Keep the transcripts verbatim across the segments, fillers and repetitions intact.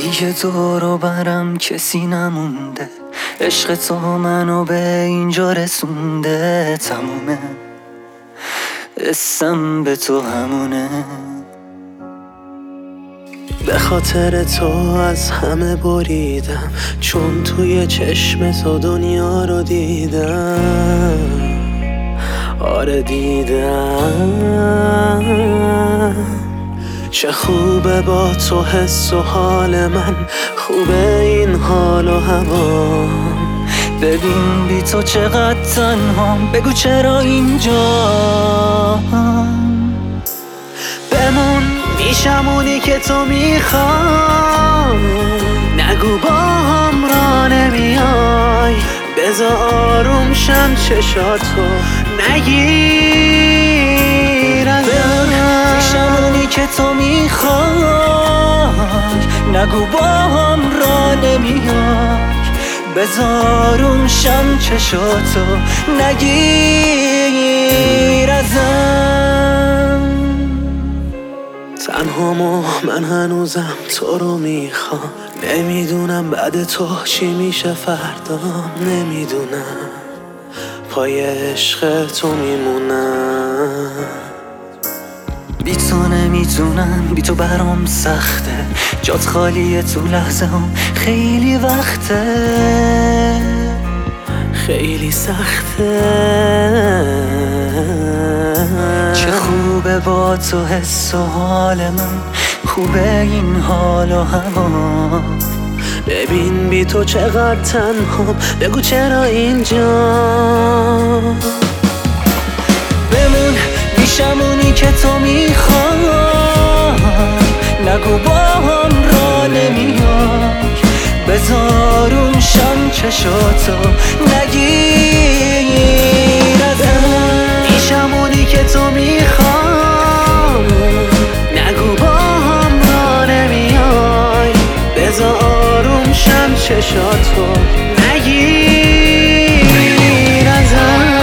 دیگه دور برم کسی نمونده، عشق تو منو به اینجا رسونده. تمومه اسم به تو همونه، به خاطر تو از همه بریدم، چون توی چشم تو دنیا رو دیدم. آره دیدم، چه خوبه با تو حس و حال من، خوبه این حال و هوا. ببین بی تو چقدر تنهام، بگو چرا اینجا. بمون میشمونی که تو میخوای، نگو با هم را نمیای. بذار آروم شم چشاتو نگیر ازم. میشمونی که تو میخوای، نگو با هم را نمیای. بذارون شم چشاتو نگیر ازم. تنهامو من هنوزم تو رو میخوام، نمیدونم بعد تو چی میشه فردا. نمیدونم پای عشق تو میمونم. بی تو نمیتونم، بی تو برام سخته، جات خالیه تو لحظه هم خیلی وقته. خیلی سخته، چه خوبه با تو حس و حال من، خوبه این حال و هوا. ببین بی تو چقدر تنهام، بگو چرا اینجا. بمون میشمونی که تو میخوای، نگو با هم را نمیای. بذارون شم چشاتو نگیر ازم. میشمونی که تو میخوای، نگو با هم را نمیای. بذار آروم شم چشاتو نگیر ازم.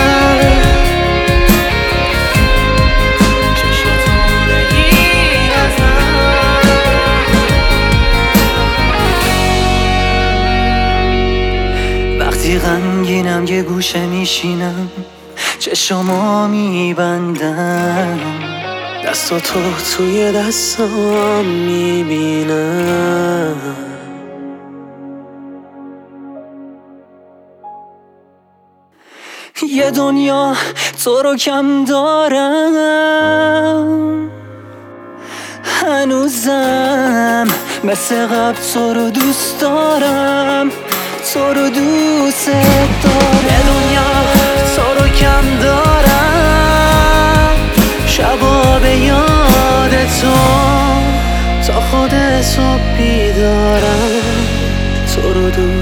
وقتی غمگینم یه گوشه میشینم، چشمو میبندم، دست تو توی دستام میبینم. یه دنیا تو رو کم دارم، هنوزم مثل قبل تو رو دوست دارم، تو رو دوست دارم. یه دنیا تو رو کم دارم، شبا به یاد تو تا خود صبح بیدارم. تو رو دوست